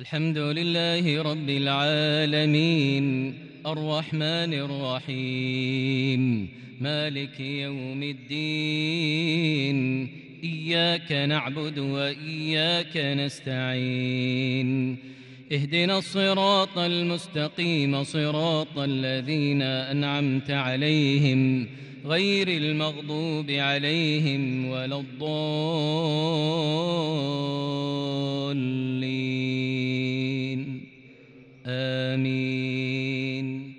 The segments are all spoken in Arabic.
الحمد لله رب العالمين الرحمن الرحيم مالك يوم الدين إياك نعبد وإياك نستعين اهدنا الصراط المستقيم صراط الذين أنعمت عليهم غير المغضوب عليهم ولا الضالين آمين.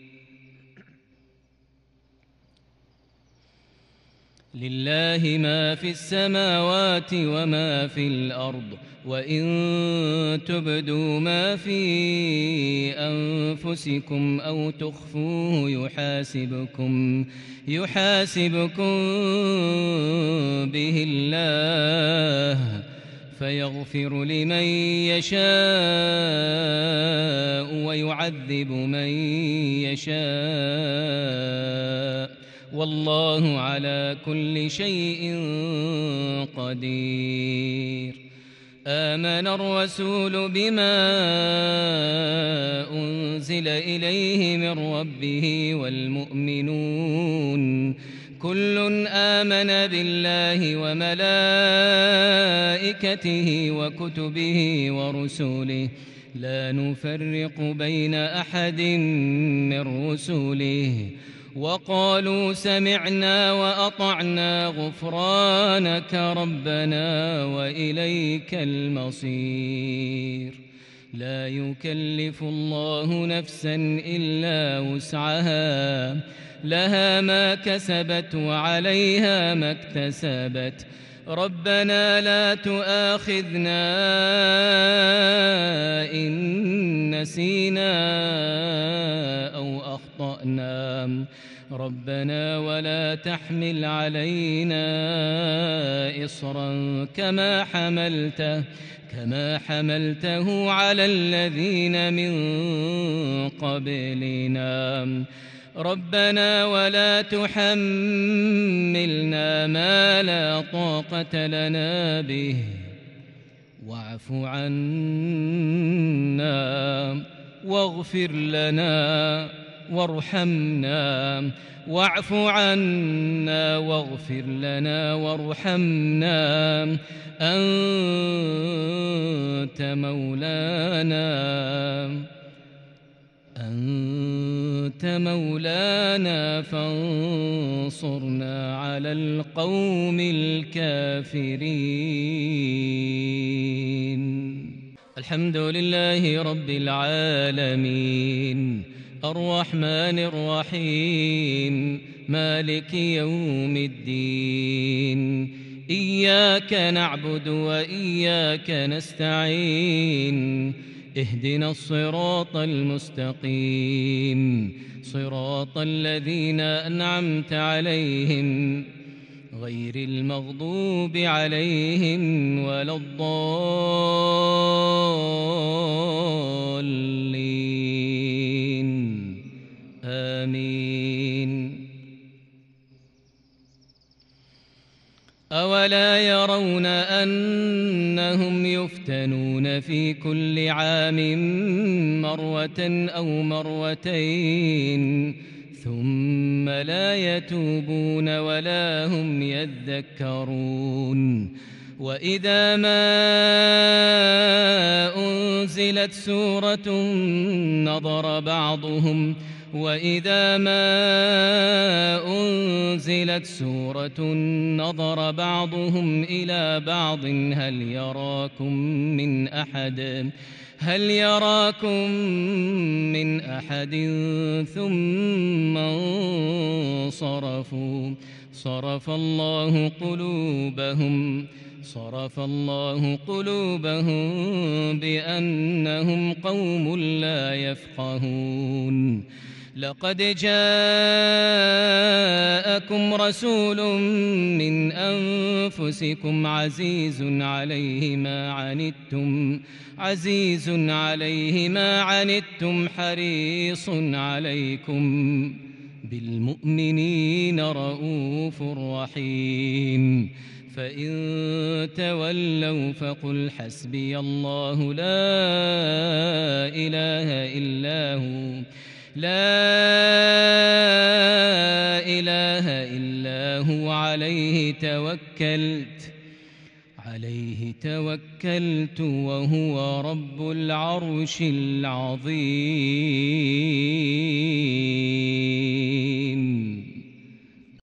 لله ما في السماوات وما في الأرض وإن تبدوا ما في أنفسكم أو تخفوه يحاسبكم به الله فيغفر لمن يشاء ويعذب من يشاء والله على كل شيء قدير. آمن الرسول بما أنزل إليه من ربه والمؤمنون كل آمن بالله وملائكته وكتبه ورسله لا نفرق بين أحد من رسله وقالوا سمعنا وأطعنا غفرانك ربنا وإليك المصير. لا يكلف الله نفسا إلا وسعها لها ما كسبت وعليها ما اكتسبت ربنا لا تؤاخذنا إن نسينا أو أخطأنا ربنا ولا تحمل علينا إصرا كما حملته على الذين من قبلنا ربنا ولا تحملنا ما لا طاقة لنا به واعف عنا واغفر لنا وارحمنا واعف عنا واغفر لنا وارحمنا أنت مولانا فانصرنا على القوم الكافرين. الحمد لله رب العالمين الرحمن الرحيم مالك يوم الدين إياك نعبد وإياك نستعين اهدنا الصراط المستقيم صراط الذين أنعمت عليهم غير المغضوب عليهم ولا الضالين آمين. أولا يرون أنهم يفتنون في كل عام مرة أو مرتين ثم لا يتوبون ولا هم يذكرون وإذا ما أنزلت سورة نظر بعضهم إلى بعض هل يراكم من أحد ثم انصرفوا صرف الله قلوبهم بأنهم قوم لا يفقهون. لقد جاءكم رسول من أنفسكم عزيز عليه ما عنتم حريص عليكم بالمؤمنين رؤوف رحيم. فإن تولوا فقل حسبي الله لا إله إلا هو عليه توكلت وهو رب العرش العظيم.